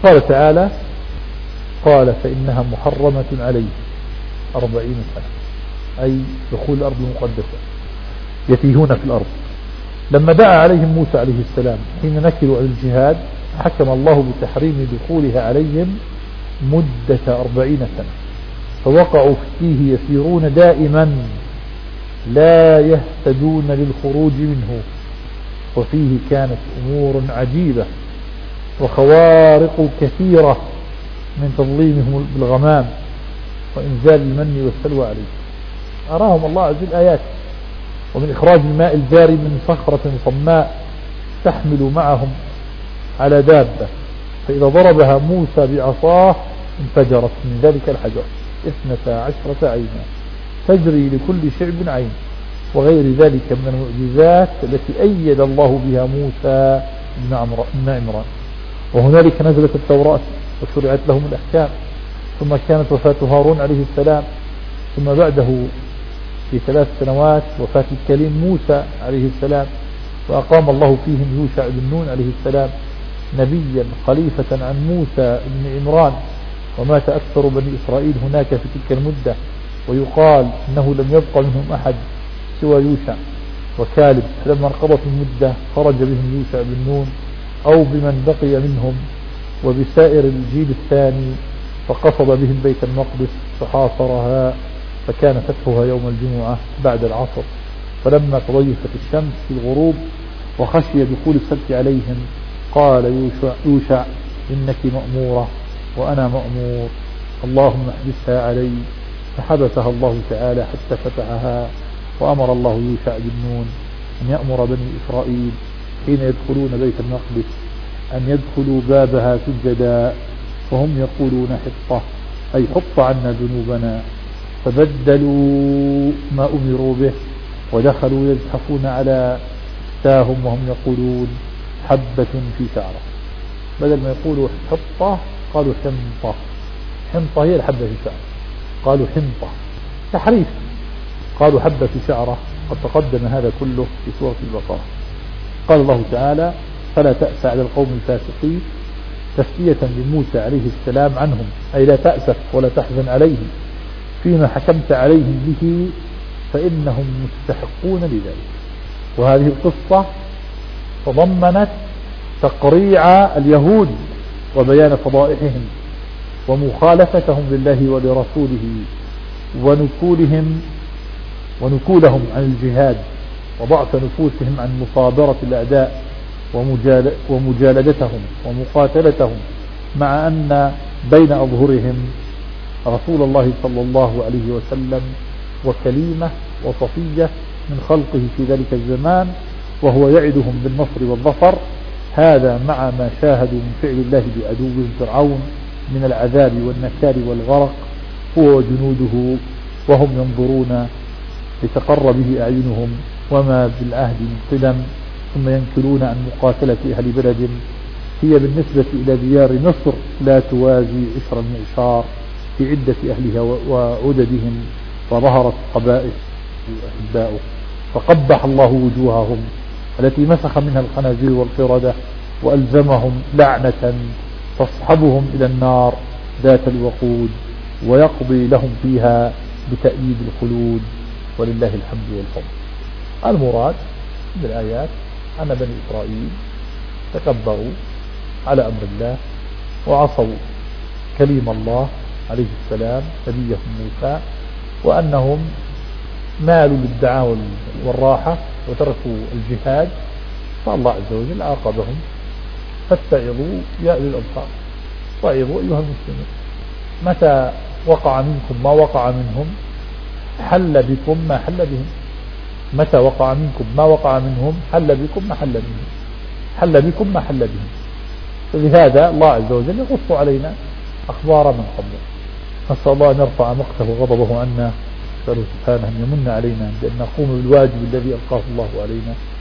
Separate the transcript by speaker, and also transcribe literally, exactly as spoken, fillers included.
Speaker 1: قال تعالى قال فإنها محرمة عليه أربعين سنة، أي دخول الأرض المقدسة، يتيهون في الأرض. لما دعا عليهم موسى عليه السلام حين نكروا على الجهاد حكم الله بتحريم دخولها عليهم مدة أربعين سنة، فوقعوا فيه يسيرون دائما لا يهتدون للخروج منه. وفيه كانت أمور عجيبة وخوارق كثيرة من تظليمهم بالغمام وإنزال المن والسلوى عليه. أراهم الله عز وجل آيات، ومن إخراج الماء الجاري من صخرة صماء تحمل معهم على دابة، فإذا ضربها موسى بعصاه انفجرت من ذلك الحجر اثنتا عشرة عينا تجري لكل شعب عين، وغير ذلك من المعجزات التي أيد الله بها موسى بن عمران. وهنالك نزلت التوراة وشرعت لهم الأحكام، ثم كانت وفاة هارون عليه السلام، ثم بعده في ثلاث سنوات وفاة الكليم موسى عليه السلام، وأقام الله فيهم يوشع بن نون عليه السلام نبيا خليفة عن موسى بن عمران، ومات أكثر بني إسرائيل هناك في تلك المدة، ويقال إنه لم يبق منهم أحد سوى يوشع وكالب. فلما انقضت المدة خرج بهم يوشع بن نون أو بمن بقي منهم وبسائر الجيل الثاني، فقصد بهم بيت المقدس فحاصرها، فكان فتحها يوم الجمعة بعد العصر. فلما تضيفت الشمس في الغروب وخشي دخول السبت عليهم قال يوشع, يوشع إنك مأمورة وأنا مأمور، اللهم احبسها علي. فحبسها الله تعالى حتى فتحها. وأمر الله يوشع بن نون أن يأمر بني إسرائيل حين يدخلون بيت المقدس أن يدخلوا بابها سجدا، فهم يقولون حطة، أي حط عنا ذنوبنا. فبدلوا ما أمروا به ودخلوا يزحفون على أختاهم وهم يقولون حبة في شعرة، بدل ما يقولوا حطة قالوا حنطة. حنطة هي الحبة في شعرة، قالوا حنطة تحريف. قالوا حبة في شعرة، قد تقدم هذا كله في سورة البقرة. قال الله تعالى فلا تأس على القوم الفاسقين تسلية لموسى عليه السلام عنهم، أي لا تأسف ولا تحزن عليهم فيما حكمت عليهم به فإنهم مستحقون لذلك. وهذه القصة تضمنت تقريع اليهود وبيان فضائحهم ومخالفتهم لله ولرسوله ونكولهم ونكولهم عن الجهاد وضعف نفوسهم عن مصابرة الأعداء ومجالدتهم ومقاتلتهم، مع أن بين أظهرهم رسول الله صلى الله عليه وسلم وكليمة وصفية من خلقه في ذلك الزمان، وهو يعدهم بالنصر والظفر. هذا مع ما شاهدوا من فعل الله بعدوهم فرعون من العذاب والنكال والغرق هو وجنوده، وهم ينظرون لتقر به أعينهم وما بالعهد من قدم، ثم ينكرون عن مقاتلة أهل بلد هي بالنسبة إلى ديار مصر لا توازي عشر المعشار في عدة أهلها وعددهم، وظهرت قبائل أحباؤه، فقبح الله وجوههم التي مسخ منها الخنازير والقردة، وألزمهم لعنة تصحبهم إلى النار ذات الوقود، ويقضي لهم فيها بتأييد الخلود، ولله الحمد والفضل. المراد بالآيات أن بني إسرائيل تكبروا على أمر الله وعصوا كليم الله عليه السلام نبيهم موسى، وأنهم مالوا للدعاء والراحة وتركوا الجهاد، فالله عز وجل عاقبهم. فاتعظوا يا أولي الأبصار، وعظوا أيها المسلمون. متى وقع منكم ما وقع منهم حل بكم ما حل بهم، متى وقع منكم ما وقع منهم حل بكم ما حل بهم، حل بكم ما حل بهم. فلهذا الله عز وجل يقص علينا أخبار من قبله. نسأل الله أن يرفع مقته وغضبه عنا، نسأله سبحانه أن يمن علينا بأن نقوم بالواجب الذي ألقاه الله علينا.